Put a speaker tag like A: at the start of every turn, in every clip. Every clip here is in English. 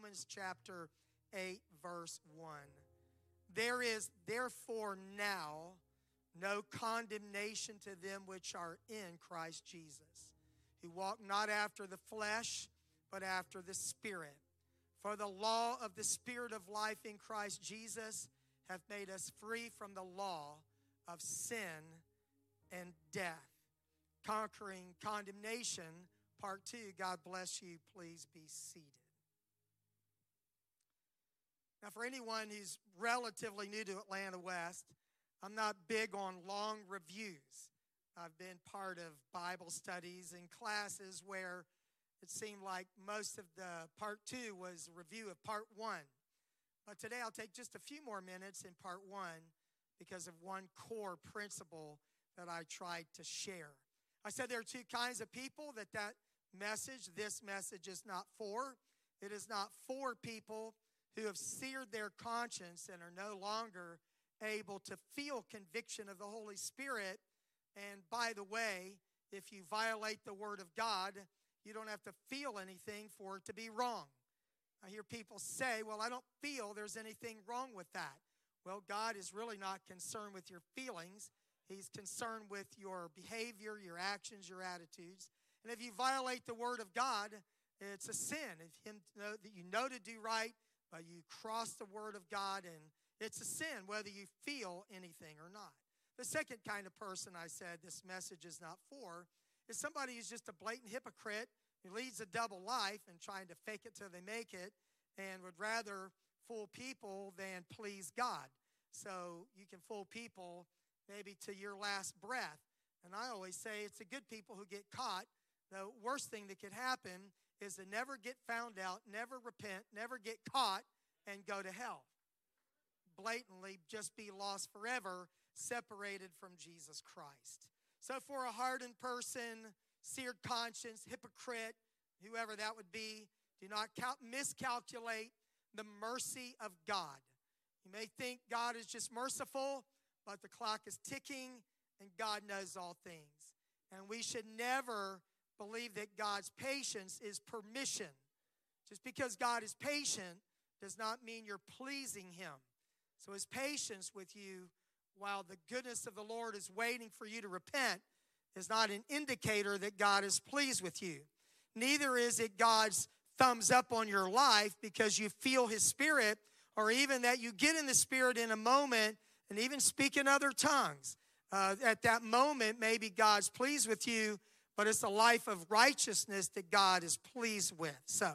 A: Romans chapter 8, verse 1. There is therefore now no condemnation to them which are in Christ Jesus, who walk not after the flesh, but after the Spirit. For the law of the Spirit of life in Christ Jesus hath made us free from the law of sin and death. Conquering condemnation, part 2. God bless you. Please be seated. Now, for anyone who's relatively new to Atlanta West, I'm not big on long reviews. I've been part of Bible studies and classes where it seemed like most of the part 2 was a review of part 1. But today I'll take just a few more minutes in part 1 because of one core principle that I tried to share. I said there are two kinds of people that this message is not for. It is not for people who have seared their conscience and are no longer able to feel conviction of the Holy Spirit. And by the way, if you violate the Word of God, you don't have to feel anything for it to be wrong. I hear people say, well, I don't feel there's anything wrong with that. Well, God is really not concerned with your feelings. He's concerned with your behavior, your actions, your attitudes. And if you violate the Word of God, it's a sin. If you know to do right, but you cross the Word of God, and it's a sin whether you feel anything or not. The second kind of person I said this message is not for is somebody who's just a blatant hypocrite who leads a double life and trying to fake it till they make it and would rather fool people than please God. So you can fool people maybe to your last breath. And I always say it's the good people who get caught. The worst thing that could happen is to never get found out, never repent, never get caught, and go to hell. Blatantly just be lost forever, separated from Jesus Christ. So for a hardened person, seared conscience, hypocrite, whoever that would be, do not miscalculate the mercy of God. You may think God is just merciful, but the clock is ticking and God knows all things. And we should never believe that God's patience is permission. Just because God is patient does not mean you're pleasing Him. So His patience with you, while the goodness of the Lord is waiting for you to repent, is not an indicator that God is pleased with you. Neither is it God's thumbs up on your life because you feel His Spirit, or even that you get in the Spirit in a moment and even speak in other tongues. At that moment, maybe God's pleased with you, but it's a life of righteousness that God is pleased with. So,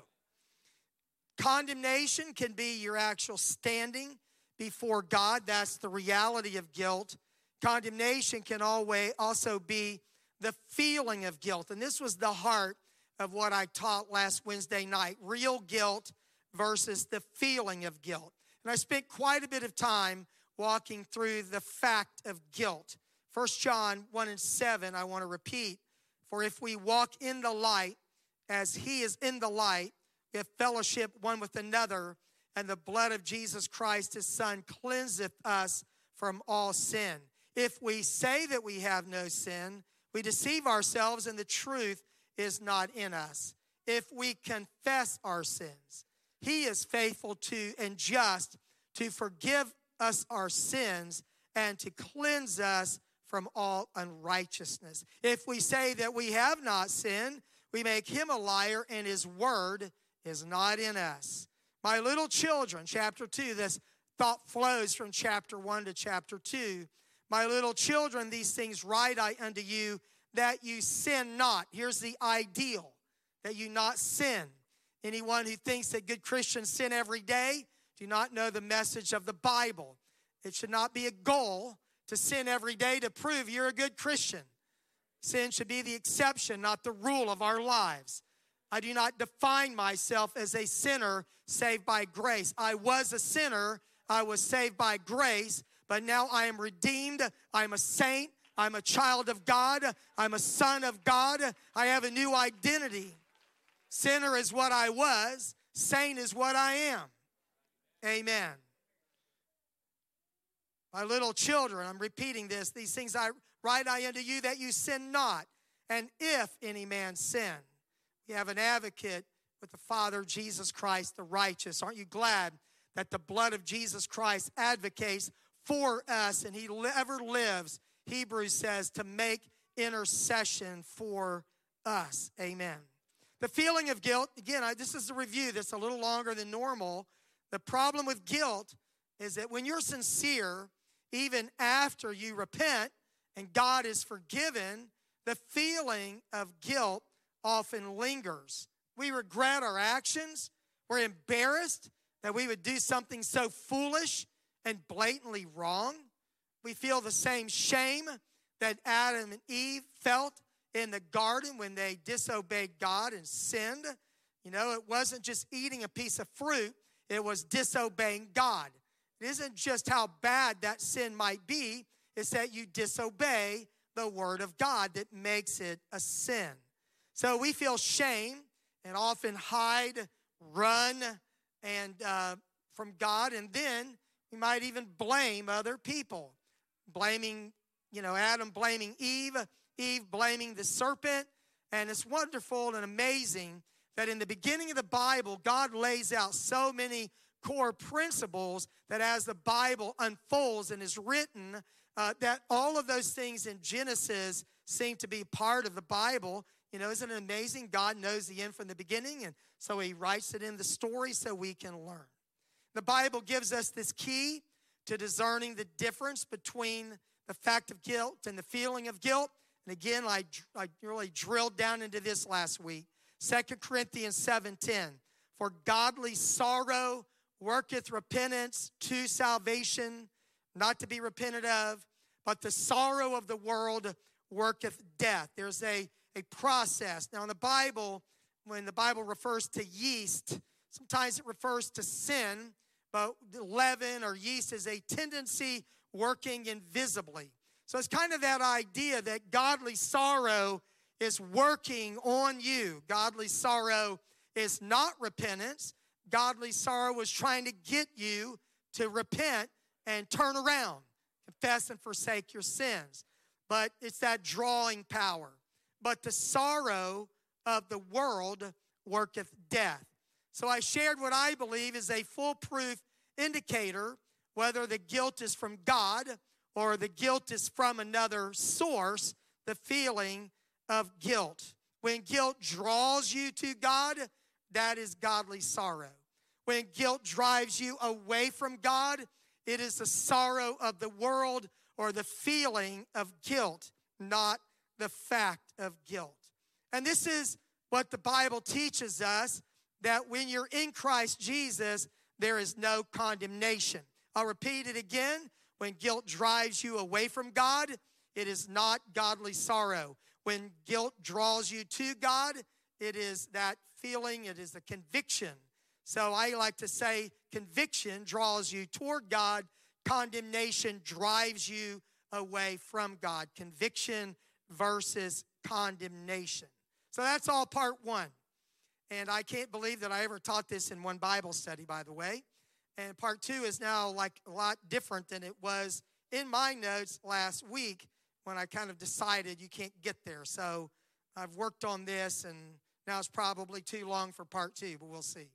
A: condemnation can be your actual standing before God. That's the reality of guilt. Condemnation can also be the feeling of guilt. And this was the heart of what I taught last Wednesday night. Real guilt versus the feeling of guilt. And I spent quite a bit of time walking through the fact of guilt. 1 John 1 and 7, I want to repeat. For if we walk in the light as He is in the light, we have fellowship one with another, and the blood of Jesus Christ, His Son, cleanseth us from all sin. If we say that we have no sin, we deceive ourselves, and the truth is not in us. If we confess our sins, He is faithful to and just to forgive us our sins and to cleanse us from all unrighteousness. If we say that we have not sinned, we make Him a liar, and His word is not in us. My little children, chapter 2, this thought flows from chapter 1 to chapter 2. My little children, these things write I unto you, that you sin not. Here's the ideal, that you not sin. Anyone who thinks that good Christians sin every day do not know the message of the Bible. It should not be a goal to sin every day to prove you're a good Christian. Sin should be the exception, not the rule of our lives. I do not define myself as a sinner saved by grace. I was a sinner. I was saved by grace, but now I am redeemed. I'm a saint. I'm a child of God. I'm a son of God. I have a new identity. Sinner is what I was. Saint is what I am. Amen. My little children, I'm repeating this. These things I write I unto you, that you sin not. And if any man sin, we have an advocate with the Father, Jesus Christ, the righteous. Aren't you glad that the blood of Jesus Christ advocates for us, and he ever lives, Hebrews says, to make intercession for us. Amen. The feeling of guilt, again, this is a review that's a little longer than normal. The problem with guilt is that when you're sincere, even after you repent and God is forgiven, the feeling of guilt often lingers. We regret our actions. We're embarrassed that we would do something so foolish and blatantly wrong. We feel the same shame that Adam and Eve felt in the garden when they disobeyed God and sinned. You know, it wasn't just eating a piece of fruit, it was disobeying God. It isn't just how bad that sin might be, it's that you disobey the word of God that makes it a sin. So we feel shame and often hide, run, and from God, and then we might even blame other people. Blaming, Adam blaming Eve, Eve blaming the serpent. And it's wonderful and amazing that in the beginning of the Bible, God lays out so many core principles that as the Bible unfolds and is written, that all of those things in Genesis seem to be part of the Bible. Isn't it amazing? God knows the end from the beginning, and so he writes it in the story so we can learn. The Bible gives us this key to discerning the difference between the fact of guilt and the feeling of guilt. And again, I really drilled down into this last week. 2 Corinthians 7:10. For godly sorrow worketh repentance to salvation, not to be repented of, but the sorrow of the world worketh death. There's a process. Now in the Bible, when the Bible refers to yeast, sometimes it refers to sin, but leaven or yeast is a tendency working invisibly. So it's kind of that idea that godly sorrow is working on you. Godly sorrow is not repentance. Godly sorrow is trying to get you to repent and turn around, confess and forsake your sins. But it's that drawing power. But the sorrow of the world worketh death. So I shared what I believe is a foolproof indicator whether the guilt is from God or the guilt is from another source, the feeling of guilt. When guilt draws you to God, that is godly sorrow. When guilt drives you away from God, it is the sorrow of the world or the feeling of guilt, not the fact of guilt. And this is what the Bible teaches us, that when you're in Christ Jesus, there is no condemnation. I'll repeat it again. When guilt drives you away from God, it is not godly sorrow. When guilt draws you to God, it is that feeling, it is the conviction. So I like to say conviction draws you toward God. Condemnation drives you away from God. Conviction versus condemnation. So that's all part one. And I can't believe that I ever taught this in one Bible study, by the way. And part two is now like a lot different than it was in my notes last week when I kind of decided you can't get there. So I've worked on this, and now it's probably too long for part two, but we'll see.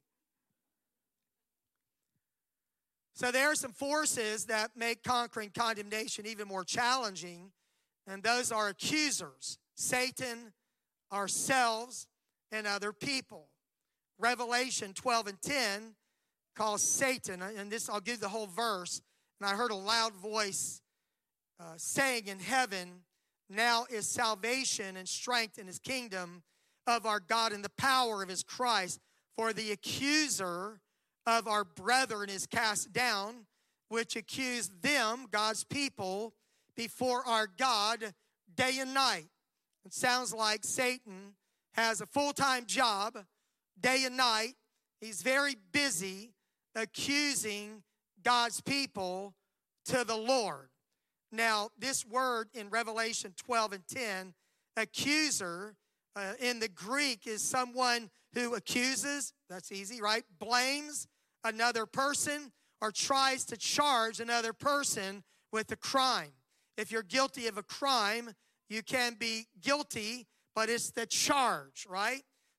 A: So there are some forces that make conquering condemnation even more challenging, and those are accusers, Satan, ourselves, and other people. Revelation 12:10 calls Satan, and this I'll give the whole verse, and I heard a loud voice saying in heaven, now is salvation and strength in his kingdom of our God and the power of his Christ, for the accuser of our brethren is cast down, which accused them, God's people, before our God day and night. It sounds like Satan has a full-time job, day and night. He's very busy accusing God's people to the Lord. Now, this word in Revelation 12:10, accuser, in the Greek is someone who accuses, that's easy, right? Blames another person or tries to charge another person with a crime. If you're guilty of a crime, you can be guilty, but it's the charge, right?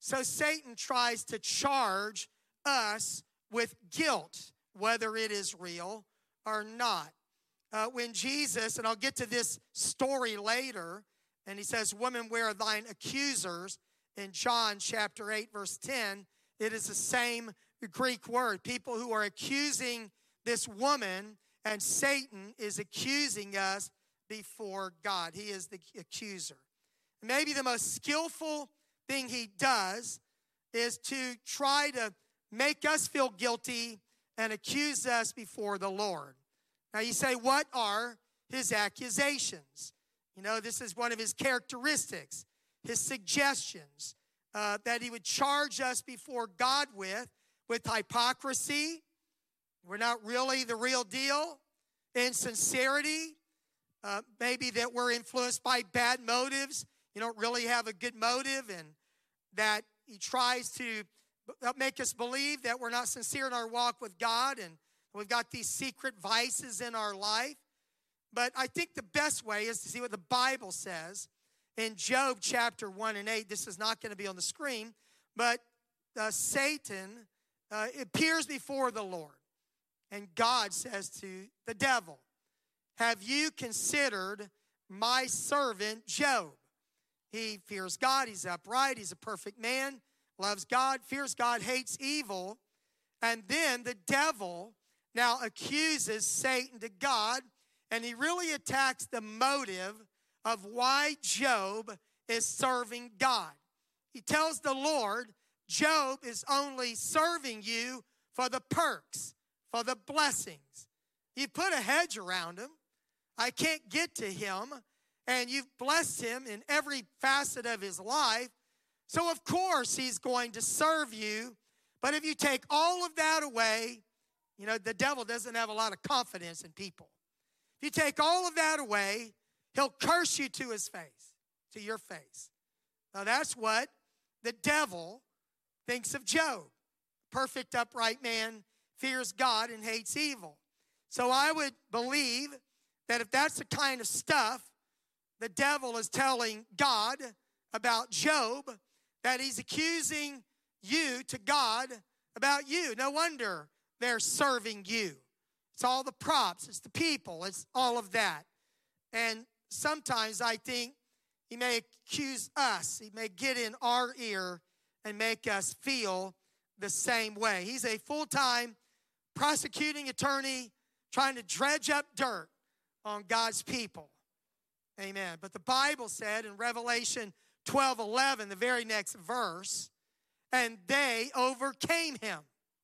A: So Satan tries to charge us with guilt, whether it is real or not. When Jesus, and I'll get to this story later, and he says, "Woman, where are thine accusers?" In John chapter 8, verse 10, it is the same Greek word. People who are accusing this woman, and Satan is accusing us before God. He is the accuser. Maybe the most skillful thing he does is to try to make us feel guilty and accuse us before the Lord. Now you say, what are his accusations? You know, this is one of his characteristics, his suggestions, that he would charge us before God with hypocrisy. We're not really the real deal. Insincerity. Maybe that we're influenced by bad motives. You don't really have a good motive, and that he tries to make us believe that we're not sincere in our walk with God, and we've got these secret vices in our life. But I think the best way is to see what the Bible says in Job chapter 1 and 8. This is not going to be on the screen, but Satan appears before the Lord, and God says to the devil, "Have you considered my servant Job? He fears God, he's upright, he's a perfect man, loves God, fears God, hates evil." And then the devil now accuses Satan to God, and he really attacks the motive of why Job is serving God. He tells the Lord, Job is only serving you for the perks, for the blessings. You put a hedge around him. I can't get to him, and you've blessed him in every facet of his life. So of course he's going to serve you. But if you take all of that away, you know, the devil doesn't have a lot of confidence in people. If you take all of that away, he'll curse you to his face, to your face. Now that's what the devil thinks of Job. Perfect, upright man, fears God and hates evil. So I would believe that if that's the kind of stuff the devil is telling God about Job, that he's accusing you to God about you. No wonder they're serving you. It's all the props, it's the people, it's all of that. And sometimes I think he may accuse us. He may get in our ear and make us feel the same way. He's a full-time prosecuting attorney trying to dredge up dirt on God's people. Amen. But the Bible said in Revelation 12:11, the very next verse, and they overcame him.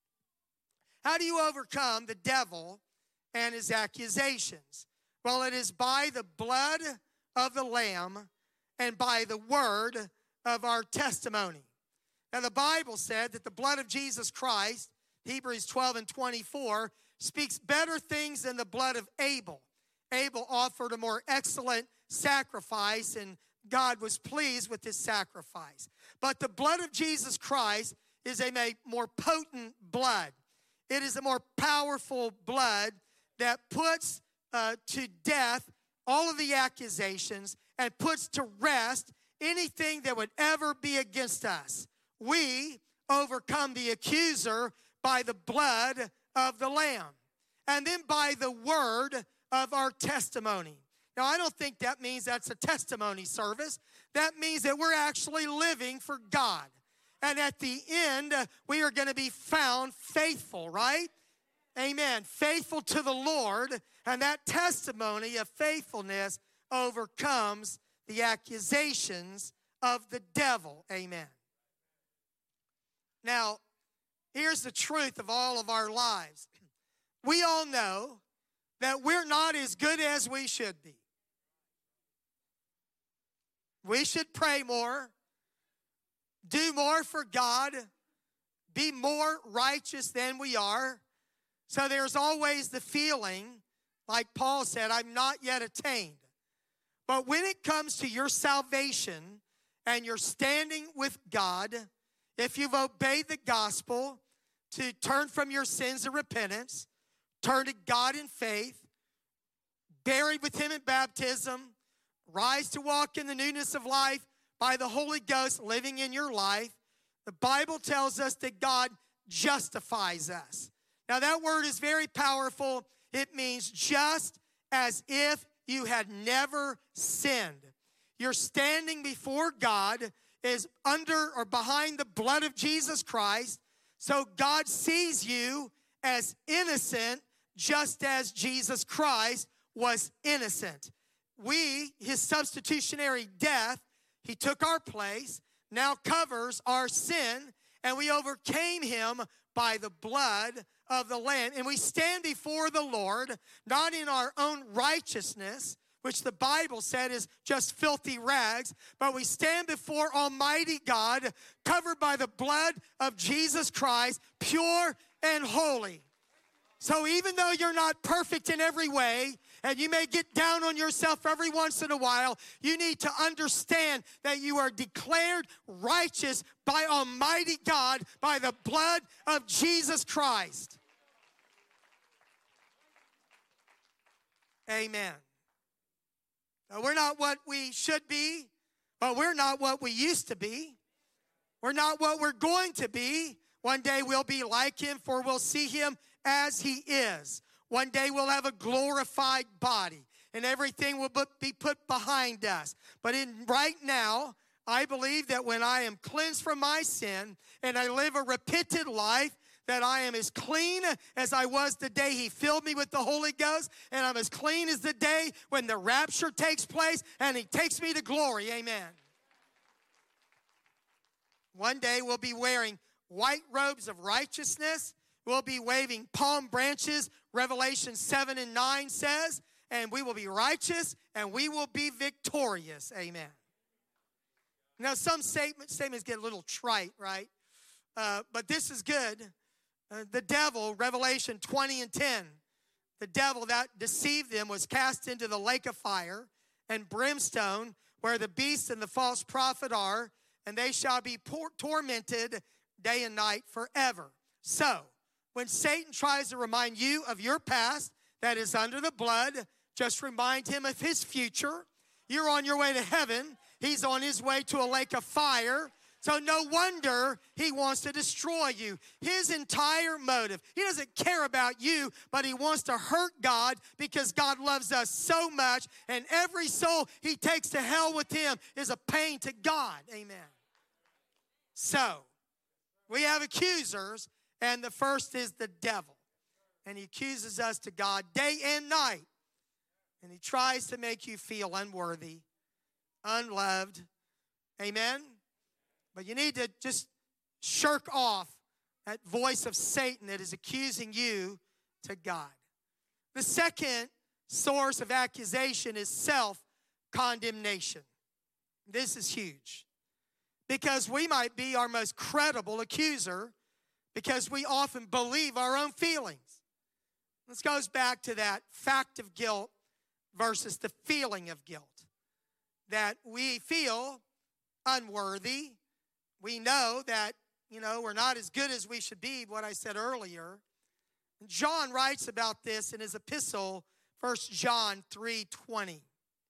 A: How do you overcome the devil and his accusations? Well, it is by the blood of the Lamb and by the word of our testimony. Now, the Bible said that the blood of Jesus Christ, Hebrews 12:24, speaks better things than the blood of Abel. Abel offered a more excellent sacrifice, and God was pleased with his sacrifice. But the blood of Jesus Christ is a more potent blood. It is a more powerful blood that puts to death all of the accusations and puts to rest anything that would ever be against us. We overcome the accuser by the blood of the Lamb and then by the word of our testimony. Now, I don't think that means that's a testimony service. That means that we're actually living for God. And at the end, we are going to be found faithful, right? Amen. Faithful to the Lord. And that testimony of faithfulness overcomes the accusations of the devil. Amen. Now, here's the truth of all of our lives. We all know that we're not as good as we should be. We should pray more, do more for God, be more righteous than we are. So there's always the feeling, like Paul said, I'm not yet attained. But when it comes to your salvation and your standing with God, if you've obeyed the gospel to turn from your sins in repentance, turn to God in faith, buried with him in baptism, rise to walk in the newness of life by the Holy Ghost living in your life, The Bible tells us that God justifies us. Now that word is very powerful. It means just as if you had never sinned. You're standing before God is under or behind the blood of Jesus Christ. So God sees you as innocent just as Jesus Christ was innocent. We, his substitutionary death, he took our place, now covers our sin, and we overcame him by the blood of the Lamb. And we stand before the Lord, not in our own righteousness, which the Bible said is just filthy rags, but we stand before Almighty God, covered by the blood of Jesus Christ, pure and holy. So even though you're not perfect in every way, and you may get down on yourself every once in a while, you need to understand that you are declared righteous by Almighty God, by the blood of Jesus Christ. Amen. Now, we're not what we should be, but we're not what we used to be. We're not what we're going to be. One day we'll be like him, for we'll see him as he is. One day we'll have a glorified body, and everything will be put behind us. But right now, I believe that when I am cleansed from my sin and I live a repentant life, that I am as clean as I was the day he filled me with the Holy Ghost, and I'm as clean as the day when the rapture takes place and he takes me to glory. Amen. One day we'll be wearing white robes of righteousness. We'll be waving palm branches, Revelation 7 and 9 says, and we will be righteous and we will be victorious. Amen. Now, some statements get a little trite, right? But this is good. The devil, Revelation 20 and 10, the devil that deceived them was cast into the lake of fire and brimstone, where the beast and the false prophet are, and they shall be tormented day and night forever. So, when Satan tries to remind you of your past that is under the blood, just remind him of his future. You're on your way to heaven. He's on his way to a lake of fire. So no wonder he wants to destroy you. His entire motive, he doesn't care about you, but he wants to hurt God because God loves us so much, and every soul he takes to hell with him is a pain to God. Amen. So, we have accusers, and the first is the devil. And he accuses us to God day and night. And he tries to make you feel unworthy, unloved. Amen? But you need to just shirk off that voice of Satan that is accusing you to God. The second source of accusation is self-condemnation. This is huge, because we might be our most credible accuser because we often believe our own feelings. This goes back to that fact of guilt versus the feeling of guilt. That we feel unworthy. We know that, we're not as good as we should be, what I said earlier. John writes about this in his epistle, 1 John 3:20.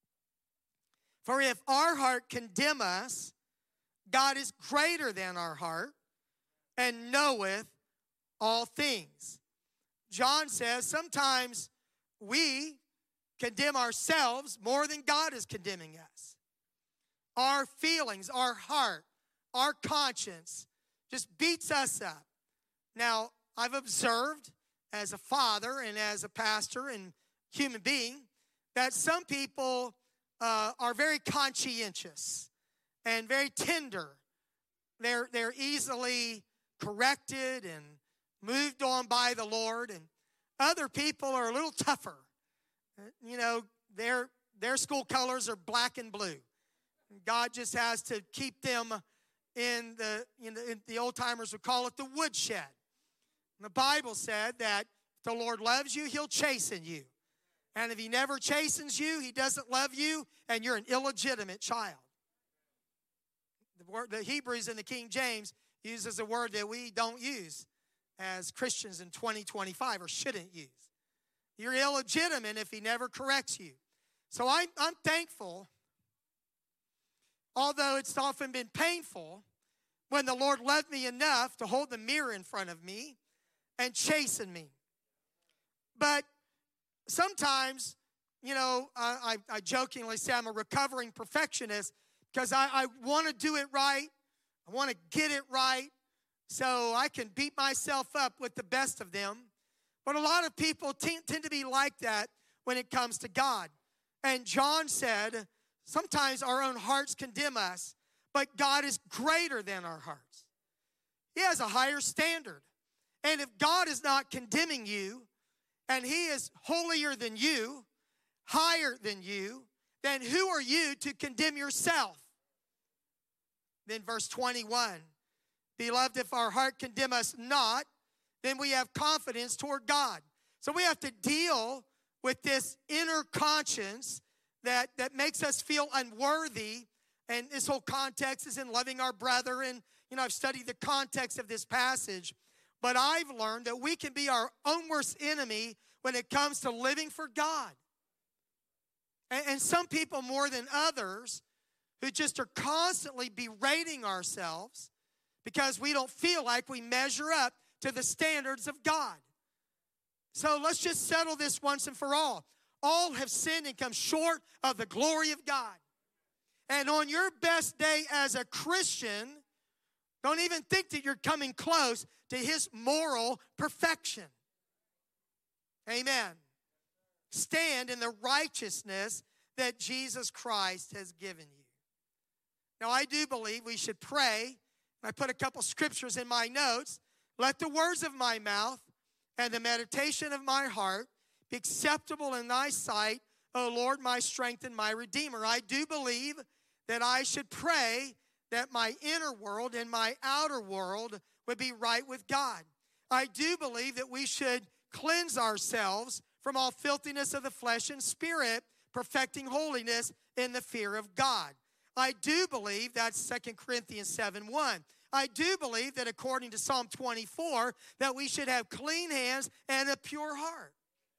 A: For if our heart condemn us, God is greater than our heart and knoweth all things. John says sometimes we condemn ourselves more than God is condemning us. Our feelings, our heart, our conscience just beats us up. Now, I've observed as a father and as a pastor and human being that some people are very conscientious and very tender. They're easily corrected and moved on by the Lord, and other people are a little tougher. Their school colors are black and blue. God just has to keep them in the old timers would call it the woodshed. And the Bible said that if the Lord loves you, he'll chasten you. And if he never chastens you, he doesn't love you, and you're an illegitimate child. The Hebrews in the King James uses a word that we don't use as Christians in 2025, or shouldn't use. You're illegitimate if he never corrects you. So I'm thankful, although it's often been painful, when the Lord loved me enough to hold the mirror in front of me and chasten me. But sometimes, I jokingly say I'm a recovering perfectionist because I want to do it right. I want to get it right so I can beat myself up with the best of them. But a lot of people tend to be like that when it comes to God. And John said, sometimes our own hearts condemn us, but God is greater than our hearts. He has a higher standard. And if God is not condemning you, and He is holier than you, higher than you, then who are you to condemn yourself? Then verse 21, beloved, if our heart condemn us not, then we have confidence toward God. So we have to deal with this inner conscience that makes us feel unworthy. And this whole context is in loving our brother. And, I've studied the context of this passage. But I've learned that we can be our own worst enemy when it comes to living for God. And some people more than others who just are constantly berating ourselves because we don't feel like we measure up to the standards of God. So let's just settle this once and for all. All have sinned and come short of the glory of God. And on your best day as a Christian, don't even think that you're coming close to His moral perfection. Amen. Stand in the righteousness that Jesus Christ has given you. Now, I do believe we should pray. I put a couple scriptures in my notes. Let the words of my mouth and the meditation of my heart be acceptable in thy sight, O Lord, my strength and my Redeemer. I do believe that I should pray that my inner world and my outer world would be right with God. I do believe that we should cleanse ourselves from all filthiness of the flesh and spirit, perfecting holiness in the fear of God. I do believe that's 2 Corinthians 7:1. I do believe that according to Psalm 24, that we should have clean hands and a pure heart.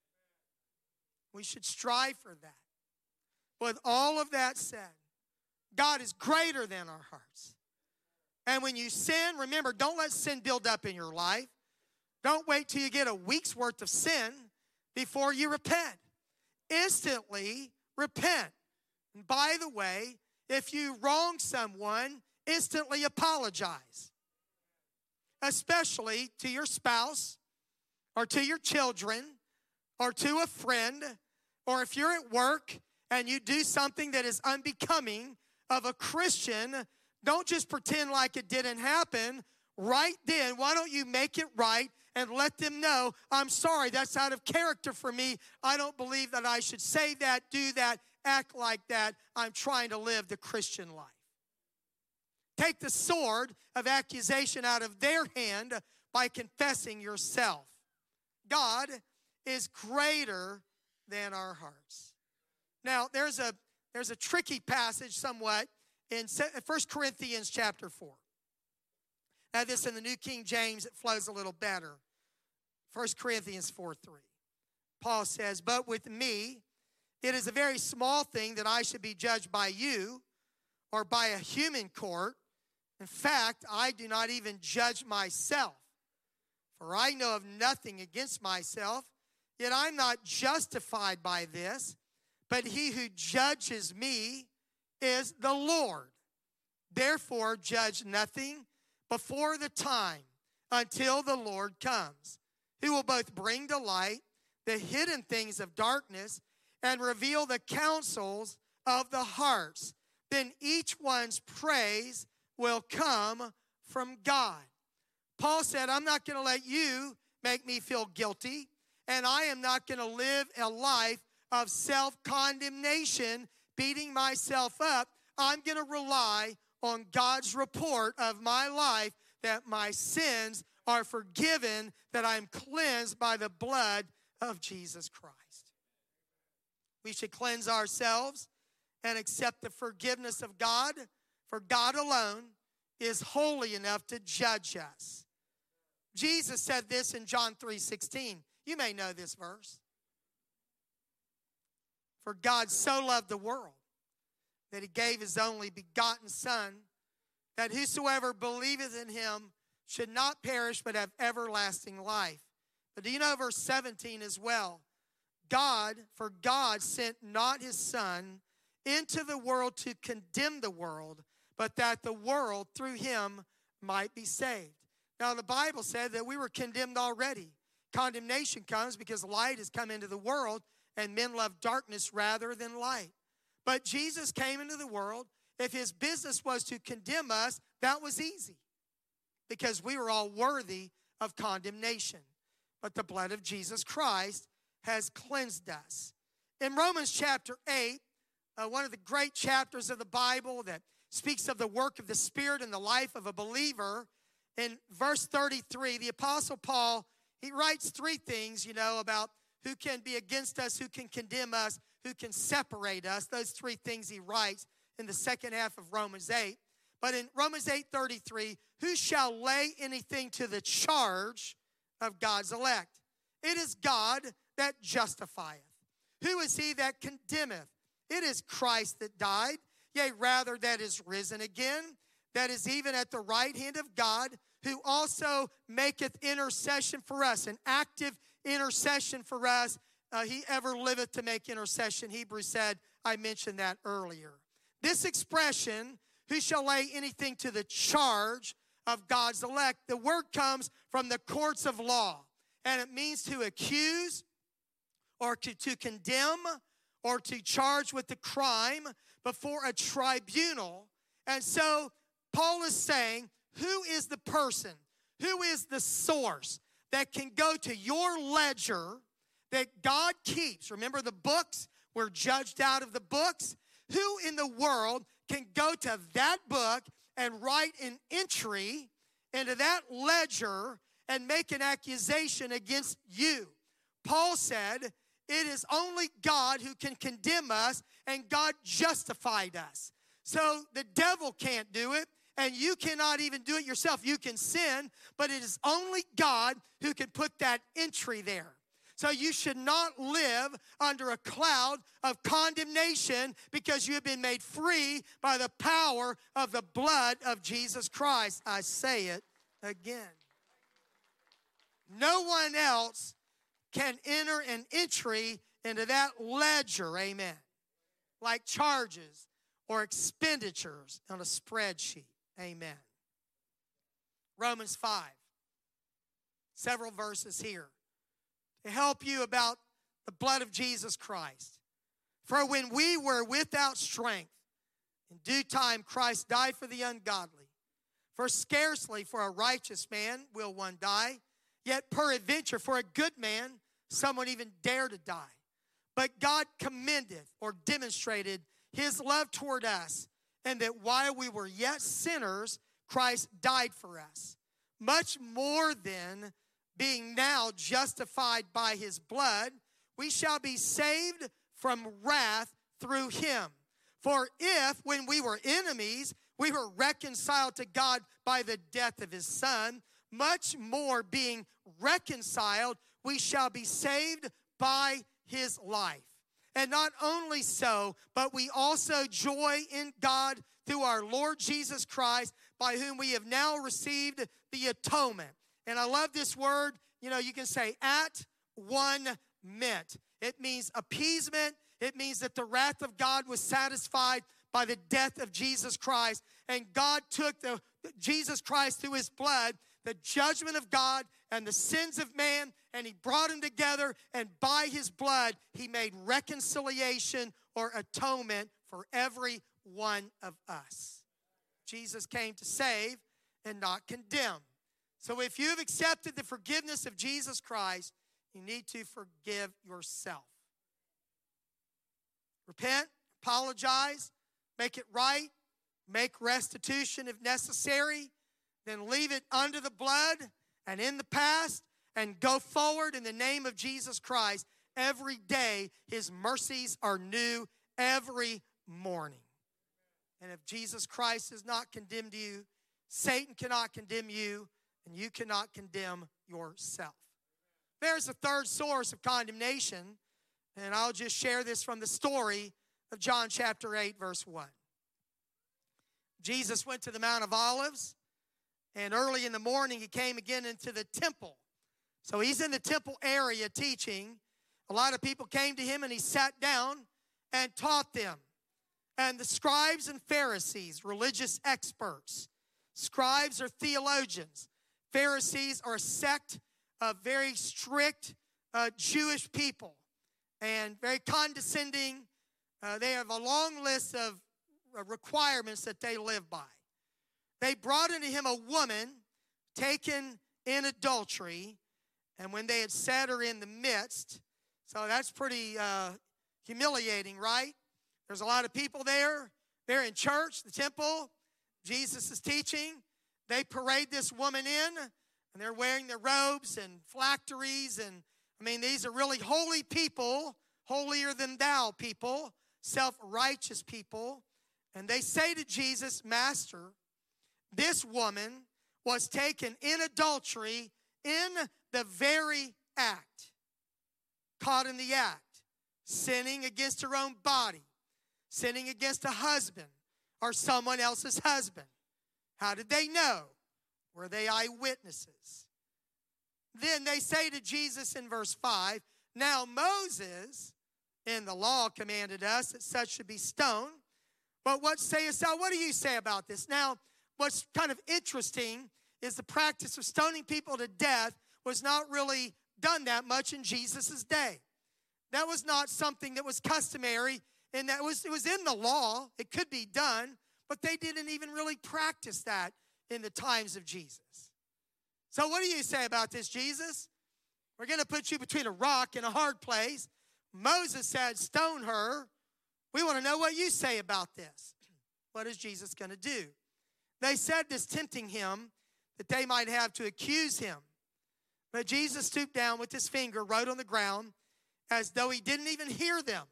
A: We should strive for that. With all of that said, God is greater than our hearts. And when you sin, remember, don't let sin build up in your life. Don't wait till you get a week's worth of sin before you repent. Instantly repent. And by the way, if you wrong someone, instantly apologize. Especially to your spouse or to your children or to a friend, or if you're at work and you do something that is unbecoming of a Christian, don't just pretend like it didn't happen. Right then, why don't you make it right and let them know, I'm sorry, that's out of character for me. I don't believe that I should say that, do that, act like that. I'm trying to live the Christian life. Take the sword of accusation out of their hand by confessing yourself. God is greater than our hearts. Now, there's a tricky passage somewhat in 1 Corinthians chapter 4. Now, this in the New King James, it flows a little better. 1 Corinthians 4:3. Paul says, but with me, it is a very small thing that I should be judged by you or by a human court. In fact, I do not even judge myself. For I know of nothing against myself, yet I'm not justified by this. But he who judges me is the Lord. Therefore, judge nothing before the time until the Lord comes, who will both bring to light the hidden things of darkness and reveal the counsels of the hearts. Then each one's praise will come from God. Paul said, I'm not going to let you make me feel guilty, and I am not going to live a life of self-condemnation, beating myself up. I'm going to rely on God's report of my life that my sins are forgiven, that I'm cleansed by the blood of Jesus Christ. We should cleanse ourselves and accept the forgiveness of God, for God alone is holy enough to judge us. Jesus said this in John 3:16. You may know this verse. For God so loved the world that he gave his only begotten Son, that whosoever believeth in him should not perish but have everlasting life. But do you know verse 17 as well? For God sent not his Son into the world to condemn the world, but that the world through him might be saved. Now the Bible said that we were condemned already. Condemnation comes because light has come into the world and men love darkness rather than light. But Jesus came into the world. If his business was to condemn us, that was easy because we were all worthy of condemnation. But the blood of Jesus Christ has cleansed us. In Romans chapter 8, one of the great chapters of the Bible that speaks of the work of the Spirit in the life of a believer, in verse 33, the Apostle Paul, he writes three things, about who can be against us, who can condemn us, who can separate us. Those three things he writes in the second half of Romans 8. But in Romans 8:33, who shall lay anything to the charge of God's elect? It is God that justifieth. Who is he that condemneth? It is Christ that died, yea, rather that is risen again, that is even at the right hand of God, who also maketh intercession for us, an active intercession for us. He ever liveth to make intercession. Hebrews said, I mentioned that earlier. This expression, who shall lay anything to the charge of God's elect, the word comes from the courts of law, and it means to accuse or to condemn or to charge with the crime before a tribunal. And so Paul is saying, who is the person, who is the source that can go to your ledger that God keeps? Remember, the books were judged out of the books. Who in the world can go to that book and write an entry into that ledger and make an accusation against you? Paul said, it is only God who can condemn us, and God justified us. So the devil can't do it, and you cannot even do it yourself. You can sin, but it is only God who can put that entry there. So you should not live under a cloud of condemnation because you have been made free by the power of the blood of Jesus Christ. I say it again. No one else can enter an entry into that ledger, amen, like charges or expenditures on a spreadsheet, amen. Romans 5, several verses here to help you about the blood of Jesus Christ. For when we were without strength, in due time Christ died for the ungodly. For scarcely for a righteous man will one die, yet peradventure for a good man someone even dare to die. But God commendeth or demonstrated his love toward us, and that while we were yet sinners, Christ died for us. Much more then, being now justified by his blood, we shall be saved from wrath through him. For if, when we were enemies, we were reconciled to God by the death of his Son, much more being reconciled, we shall be saved by his life. And not only so, but we also joy in God through our Lord Jesus Christ, by whom we have now received the atonement. And I love this word. You can say at one meant. It means appeasement. It means that the wrath of God was satisfied by the death of Jesus Christ. And God took Jesus Christ through his blood, the judgment of God and the sins of man, and he brought them together, and by his blood, he made reconciliation or atonement for every one of us. Jesus came to save and not condemn. So if you've accepted the forgiveness of Jesus Christ, you need to forgive yourself. Repent, apologize, make it right, make restitution if necessary, then leave it under the blood and in the past, and go forward in the name of Jesus Christ. Every day, his mercies are new every morning. And if Jesus Christ has not condemned you, Satan cannot condemn you, and you cannot condemn yourself. There's a third source of condemnation, and I'll just share this from the story of John chapter 8, verse 1. Jesus went to the Mount of Olives, and early in the morning he came again into the temple. So he's in the temple area teaching. A lot of people came to him, and he sat down and taught them. And the scribes and Pharisees, religious experts. Scribes are theologians. Pharisees are a sect of very strict Jewish people and very condescending. They have a long list of requirements that they live by. They brought into him a woman taken in adultery, and when they had set her in the midst, so that's pretty humiliating, right? There's a lot of people there. They're in church, the temple. Jesus is teaching. They parade this woman in, and they're wearing their robes and phylacteries. And, I mean, these are really holy people, holier than thou people, self-righteous people. And they say to Jesus, Master, this woman was taken in adultery in the very act, caught in the act, sinning against her own body, sinning against a husband or someone else's husband. How did they know? Were they eyewitnesses? Then they say to Jesus in verse 5, now Moses in the law commanded us that such should be stoned. But what sayest thou? What do you say about this? Now, what's kind of interesting is the practice of stoning people to death was not really done that much in Jesus' day. That was not something that was customary, and that it was in the law. It could be done, but they didn't even really practice that in the times of Jesus. So what do you say about this, Jesus? We're going to put you between a rock and a hard place. Moses said, stone her. We want to know what you say about this. What is Jesus going to do? They said this, tempting him, that they might have to accuse him. But Jesus stooped down with his finger, wrote on the ground, as though he didn't even hear them.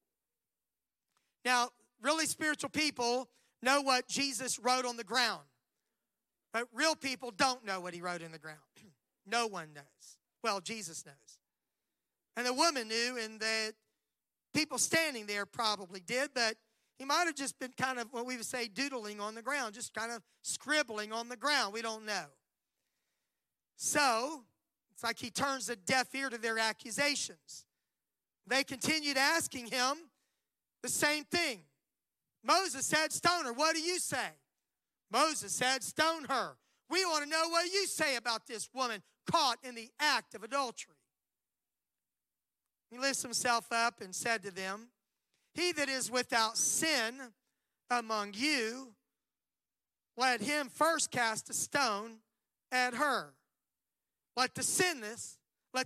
A: Now, really spiritual people know what Jesus wrote on the ground. But real people don't know what he wrote in the ground. No one knows. Well, Jesus knows. And the woman knew, and the people standing there probably did, but he might have just been kind of what we would say doodling on the ground, just kind of scribbling on the ground. We don't know. So, it's like he turns a deaf ear to their accusations. They continued asking him the same thing. Moses said, stone her. What do you say? Moses said, stone her. We want to know what you say about this woman caught in the act of adultery. He lifts himself up and said to them, he that is without sin among you, let him first cast a stone at her. Let the sinless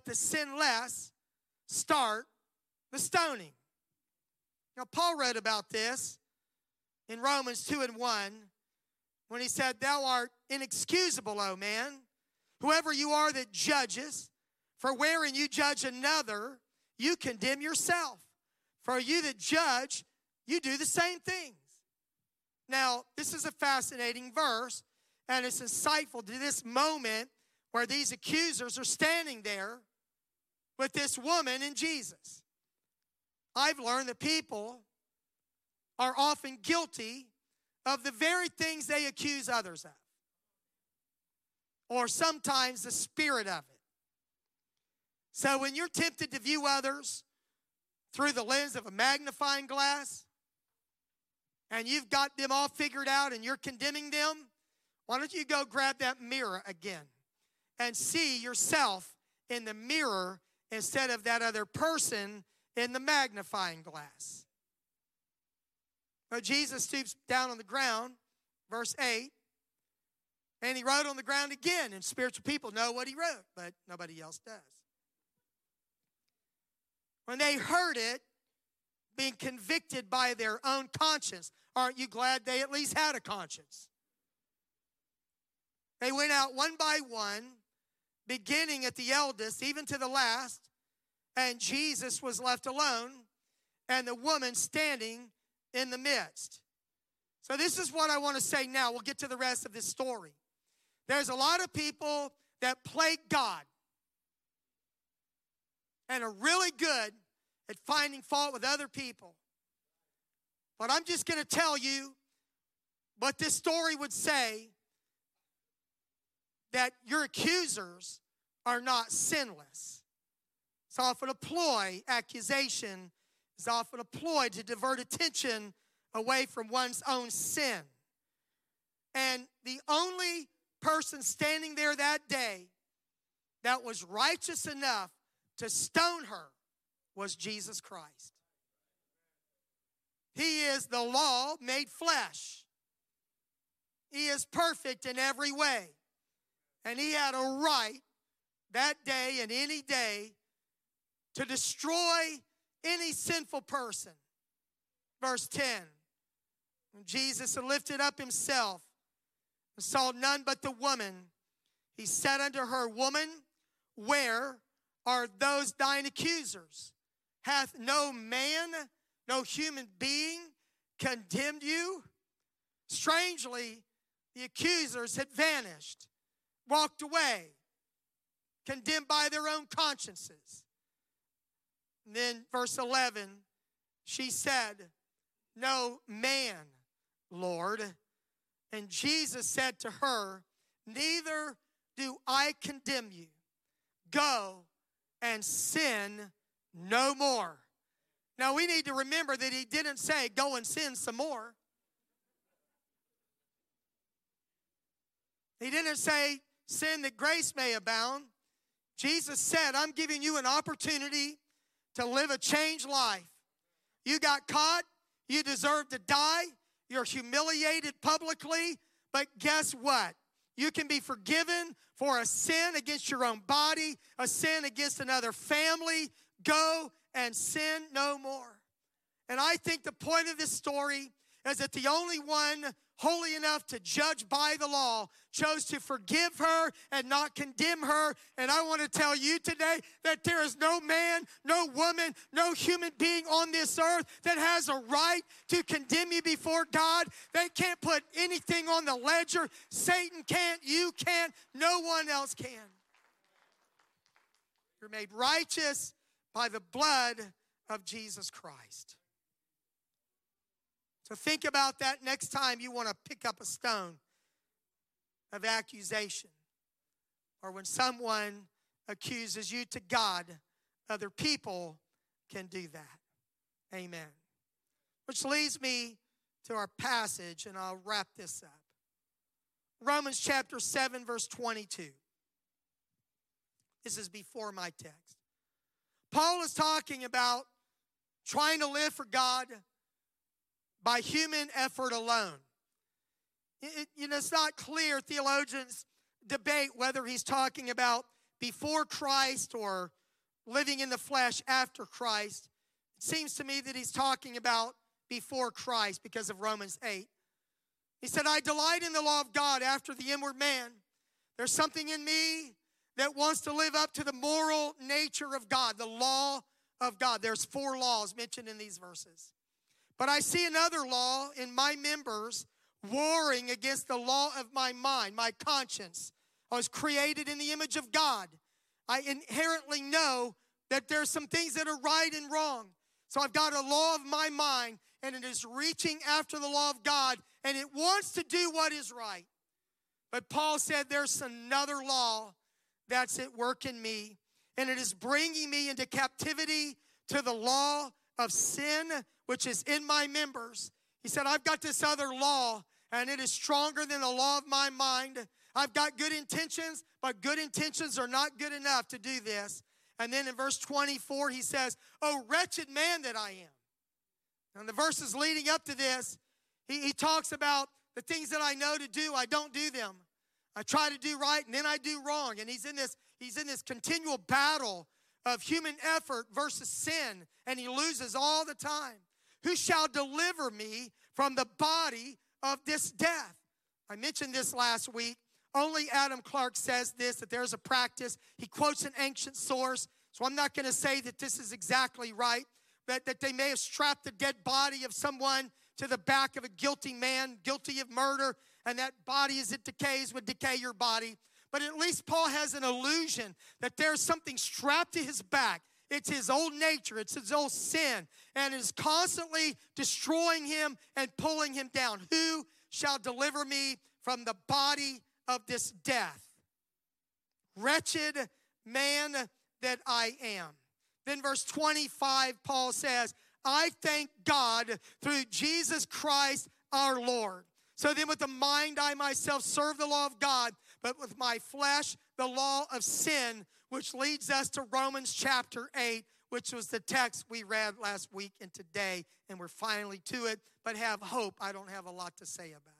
A: start the stoning. Now, Paul wrote about this in Romans 2:1 when he said, thou art inexcusable, O man, whoever you are that judges, for wherein you judge another, you condemn yourself. For you that judge, you do the same things. Now, this is a fascinating verse, and it's insightful to this moment where these accusers are standing there with this woman and Jesus. I've learned that people are often guilty of the very things they accuse others of, or sometimes the spirit of it. So when you're tempted to view others through the lens of a magnifying glass, and you've got them all figured out and you're condemning them, why don't you go grab that mirror again and see yourself in the mirror instead of that other person in the magnifying glass. But Jesus stoops down on the ground, verse 8, and he wrote on the ground again. And spiritual people know what he wrote, but nobody else does. When they heard it, being convicted by their own conscience, aren't you glad they at least had a conscience? They went out one by one, beginning at the eldest, even to the last, and Jesus was left alone, and the woman standing in the midst. So this is what I want to say now. We'll get to the rest of this story. There's a lot of people that play God and are really good at finding fault with other people. But I'm just going to tell you, But this story would say that your accusers are not sinless. It's often a ploy. Accusation is often a ploy to divert attention away from one's own sin. And the only person standing there that day that was righteous enough to stone her was Jesus Christ. He is the law made flesh. He is perfect in every way. And he had a right that day and any day to destroy any sinful person. Verse 10, when Jesus had lifted up himself and saw none but the woman, he said unto her, Woman, where are those thine accusers? Hath no man, no human being condemned you? Strangely, the accusers had vanished, walked away, condemned by their own consciences. And then verse 11, she said, No man, Lord. And Jesus said to her, Neither do I condemn you. Go and sin no more. Now we need to remember that he didn't say, go and sin some more. He didn't say, sin that grace may abound. Jesus said, I'm giving you an opportunity to live a changed life. You got caught. You deserve to die. You're humiliated publicly. But guess what? You can be forgiven for a sin against your own body, a sin against another family. Go and sin no more. And I think the point of this story is that the only one holy enough to judge by the law chose to forgive her and not condemn her. And I want to tell you today that there is no man, no woman, no human being on this earth that has a right to condemn you before God. They can't put anything on the ledger. Satan can't, you can't, no one else can. You're made righteous by the blood of Jesus Christ. So think about that next time you want to pick up a stone of accusation, or when someone accuses you to God. Other people can do that. Amen. Which leads me to our passage, and I'll wrap this up. Romans chapter 7, verse 22. This is before my text. Paul is talking about trying to live for God by human effort alone. It's not clear. Theologians debate whether he's talking about before Christ or living in the flesh after Christ. It seems to me that he's talking about before Christ because of Romans 8. He said, I delight in the law of God after the inward man. There's something in me that wants to live up to the moral nature of God, the law of God. There's 4 laws mentioned in these verses. But I see another law in my members warring against the law of my mind, my conscience. I was created in the image of God. I inherently know that there's some things that are right and wrong. So I've got a law of my mind, and it is reaching after the law of God, and it wants to do what is right. But Paul said there's another law that's at work in me, and it is bringing me into captivity to the law of sin, which is in my members. He said, I've got this other law, and it is stronger than the law of my mind. I've got good intentions, but good intentions are not good enough to do this. And then in verse 24, he says, oh, wretched man that I am. And the verses leading up to this, he talks about the things that I know to do, I don't do them. I try to do right, and then I do wrong. And he's in this continual battle of human effort versus sin, and he loses all the time. Who shall deliver me from the body of this death? I mentioned this last week. Only Adam Clarke says this, that there's a practice. He quotes an ancient source, so I'm not going to say that this is exactly right, that they may have strapped the dead body of someone to the back of a guilty man, guilty of murder, and that body as it decays would decay your body. But at least Paul has an illusion that there's something strapped to his back. It's his old nature. It's his old sin. And is constantly destroying him and pulling him down. Who shall deliver me from the body of this death? Wretched man that I am. Then verse 25, Paul says, I thank God through Jesus Christ our Lord. So then with the mind I myself serve the law of God, but with my flesh the law of sin, which leads us to Romans chapter 8, which was the text we read last week and today, and we're finally to it, but have hope. I don't have a lot to say about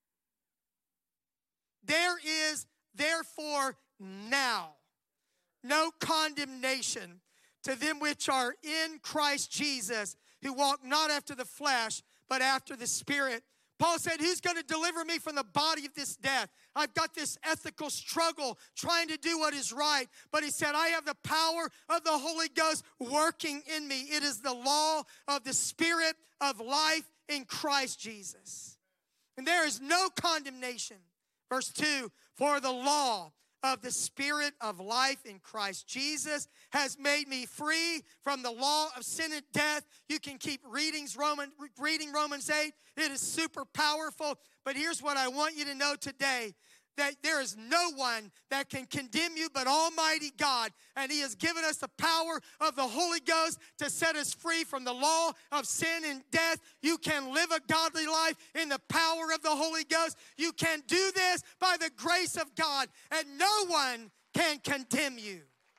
A: it. There is therefore now no condemnation to them which are in Christ Jesus, who walk not after the flesh, but after the Spirit. Paul said, who's going to deliver me from the body of this death? I've got this ethical struggle trying to do what is right. But he said, I have the power of the Holy Ghost working in me. It is the law of the Spirit of life in Christ Jesus. And there is no condemnation. Verse 2, for the law of the Spirit of life in Christ Jesus has made me free from the law of sin and death. You can keep reading Romans 8. It is super powerful. But here's what I want you to know today, that there is no one that can condemn you but Almighty God. And he has given us the power of the Holy Ghost to set us free from the law of sin and death. You can live a godly life in the power of the Holy Ghost. You can do this by the grace of God, and no one can condemn you.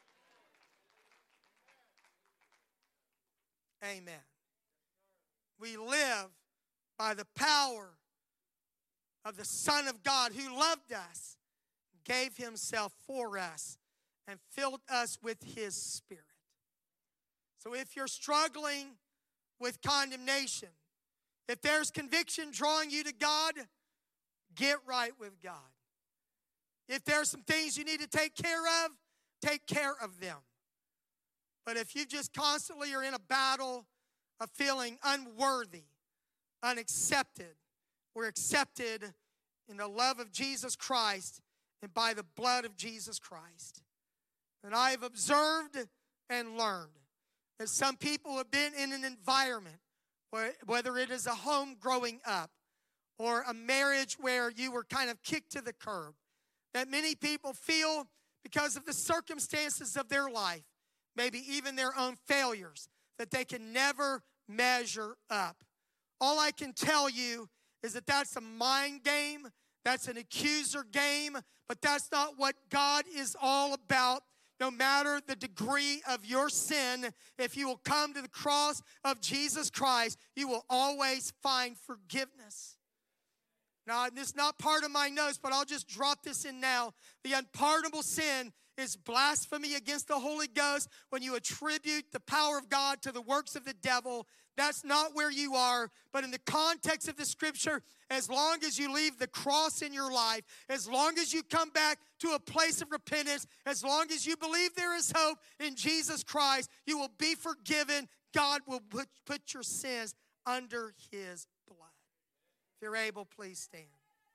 A: Amen. We live by the power of the Son of God who loved us, gave himself for us, and filled us with his Spirit. So if you're struggling with condemnation, if there's conviction drawing you to God, get right with God. If there's some things you need to take care of them. But if you just constantly are in a battle of feeling unworthy, unaccepted, we're accepted in the love of Jesus Christ and by the blood of Jesus Christ. And I have observed and learned that some people have been in an environment, whether it is a home growing up or a marriage where you were kind of kicked to the curb, that many people feel because of the circumstances of their life, maybe even their own failures, that they can never measure up. All I can tell you is that that's a mind game, that's an accuser game, but that's not what God is all about. No matter the degree of your sin, if you will come to the cross of Jesus Christ, you will always find forgiveness. Now, this is not part of my notes, but I'll just drop this in now. The unpardonable sin is blasphemy against the Holy Ghost when you attribute the power of God to the works of the devil. That's not where you are. But in the context of the Scripture, as long as you leave the cross in your life, as long as you come back to a place of repentance, as long as you believe there is hope in Jesus Christ, you will be forgiven. God will put your sins under his blood. If you're able, please stand.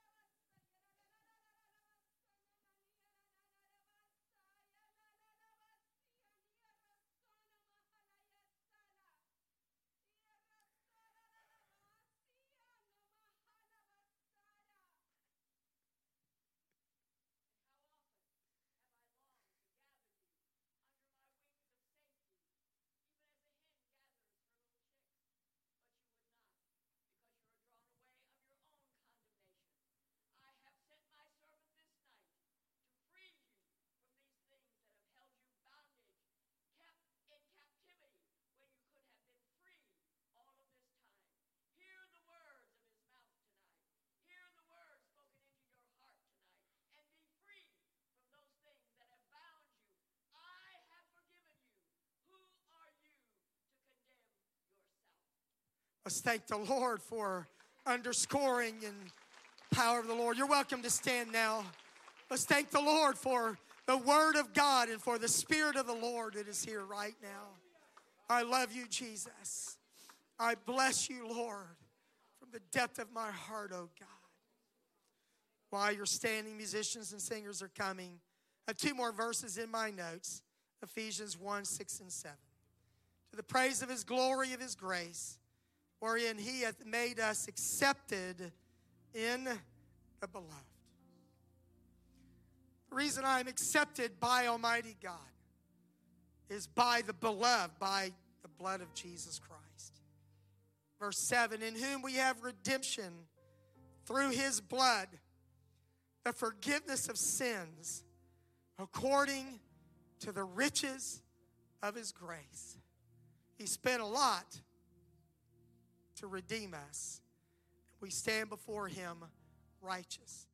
A: Let's thank the Lord for underscoring and power of the Lord. You're welcome to stand now. Let's thank the Lord for the Word of God and for the Spirit of the Lord that is here right now. I love you, Jesus. I bless you, Lord, from the depth of my heart, oh God. While you're standing, musicians and singers are coming. I have two more verses in my notes, Ephesians 1, 6, and 7. To the praise of his glory, of his grace, wherein he hath made us accepted in the beloved. The reason I am accepted by Almighty God is by the beloved, by the blood of Jesus Christ. Verse 7, in whom we have redemption through his blood, the forgiveness of sins, according to the riches of his grace. He spent a lot to redeem us. We stand before him righteous.